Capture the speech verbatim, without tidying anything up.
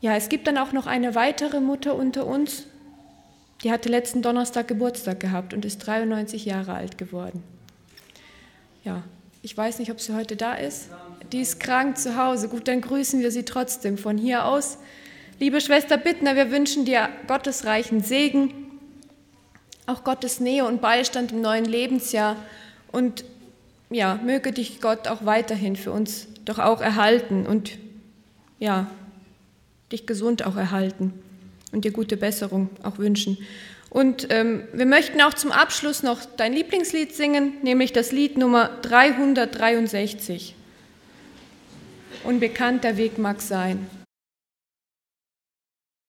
Ja, es gibt dann auch noch eine weitere Mutter unter uns, die hatte letzten Donnerstag Geburtstag gehabt und ist dreiundneunzig Jahre alt geworden. Ja, ich weiß nicht, ob sie heute da ist. Die ist krank zu Hause. Gut, dann grüßen wir sie trotzdem von hier aus. Liebe Schwester Bittner, wir wünschen dir Gottes reichen Segen, auch Gottes Nähe und Beistand im neuen Lebensjahr. Und ja, möge dich Gott auch weiterhin für uns doch auch erhalten und ja, dich gesund auch erhalten und dir gute Besserung auch wünschen. Und ähm, wir möchten auch zum Abschluss noch dein Lieblingslied singen, nämlich das Lied Nummer dreihundertdreiundsechzig. Unbekannt der Weg mag sein.